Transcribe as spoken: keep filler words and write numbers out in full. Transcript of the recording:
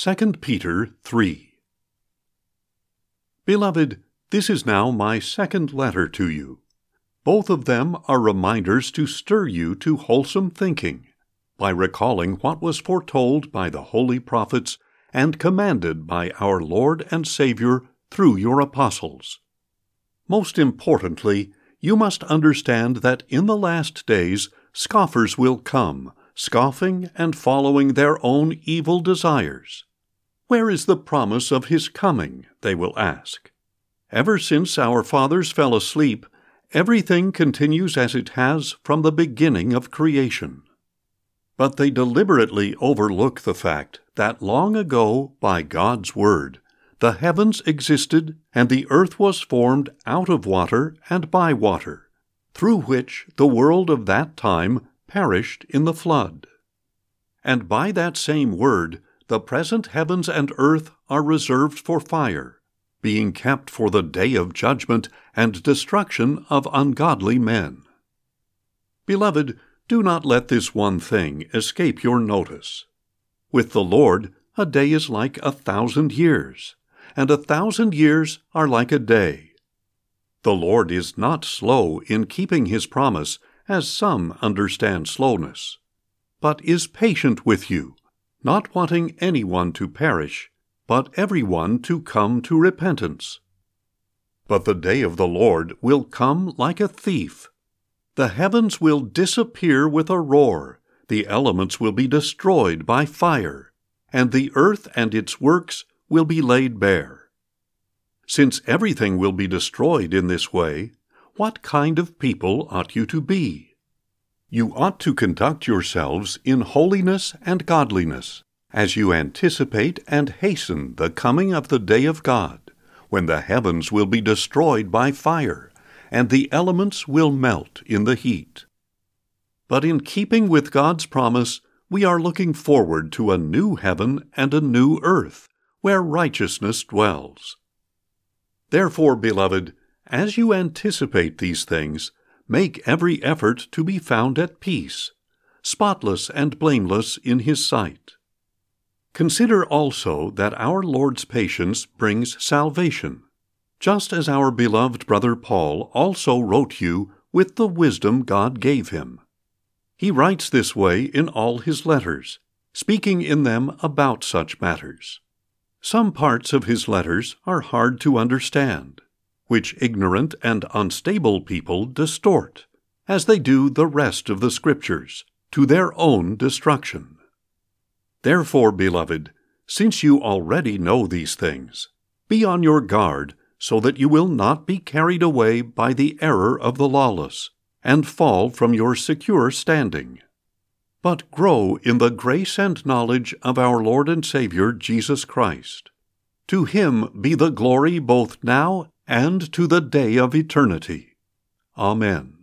Second Peter three. Beloved, this is now my second letter to you. Both of them are reminders to stir you to wholesome thinking, by recalling what was foretold by the holy prophets and commanded by our Lord and Savior through your apostles. Most importantly, you must understand that in the last days scoffers will come, scoffing and following their own evil desires. Where is the promise of his coming, they will ask. Ever since our fathers fell asleep, everything continues as it has from the beginning of creation. But they deliberately overlook the fact that long ago, by God's word, the heavens existed and the earth was formed out of water and by water, through which the world of that time perished in the flood. And by that same word, the present heavens and earth are reserved for fire, being kept for the day of judgment and destruction of ungodly men. Beloved, do not let this one thing escape your notice. With the Lord, a day is like a thousand years, and a thousand years are like a day. The Lord is not slow in keeping his promise, as some understand slowness, but is patient with you, not wanting anyone to perish, but everyone to come to repentance. But the day of the Lord will come like a thief. The heavens will disappear with a roar, the elements will be destroyed by fire, and the earth and its works will be laid bare. Since everything will be destroyed in this way, what kind of people ought you to be? You ought to conduct yourselves in holiness and godliness, as you anticipate and hasten the coming of the day of God, when the heavens will be destroyed by fire, and the elements will melt in the heat. But in keeping with God's promise, we are looking forward to a new heaven and a new earth, where righteousness dwells. Therefore, beloved, as you anticipate these things, make every effort to be found at peace, spotless and blameless in his sight. Consider also that our Lord's patience brings salvation, just as our beloved brother Paul also wrote you with the wisdom God gave him. He writes this way in all his letters, speaking in them about such matters. Some parts of his letters are hard to understand, which ignorant and unstable people distort, as they do the rest of the Scriptures, to their own destruction. Therefore, beloved, since you already know these things, be on your guard so that you will not be carried away by the error of the lawless, and fall from your secure standing. But grow in the grace and knowledge of our Lord and Savior Jesus Christ. To him be the glory both now and to the day of eternity. Amen.